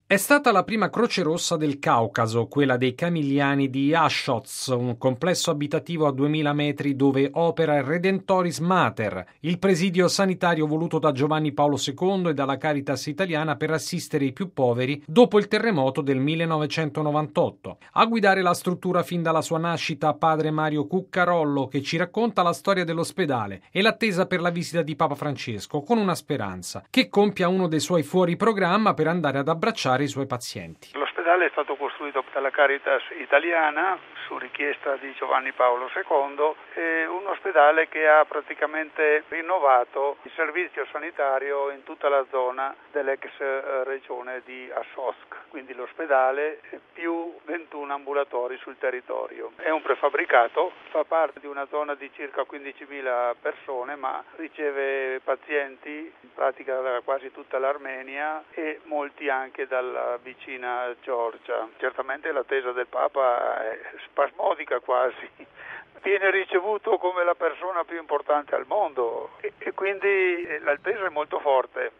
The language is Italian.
È stata la prima Croce Rossa del Caucaso, quella dei Camiliani di Ashots, un complesso abitativo a 2000 metri dove opera il Redentoris Mater, il presidio sanitario voluto da Giovanni Paolo II e dalla Caritas italiana per assistere i più poveri dopo il terremoto del 1998. A guidare la struttura fin dalla sua nascita padre Mario Cuccarollo, che ci racconta la storia dell'ospedale e l'attesa per la visita di Papa Francesco, con una speranza, che compia uno dei suoi fuori programma per andare ad abbracciare i suoi pazienti. L'ospedale è stato costruito dalla Caritas italiana su richiesta di Giovanni Paolo II, è un ospedale che ha praticamente rinnovato il servizio sanitario in tutta la zona dell'ex regione di Ashovsk, quindi l'ospedale più 21 ambulatori sul territorio. È un prefabbricato, fa parte di una zona di circa 15.000 persone, ma riceve pazienti in pratica da quasi tutta l'Armenia e molti anche dalla vicina Georgia. Certamente l'attesa del Papa è spasmodica quasi. Viene ricevuto come la persona più importante al mondo e quindi l'attesa è molto forte.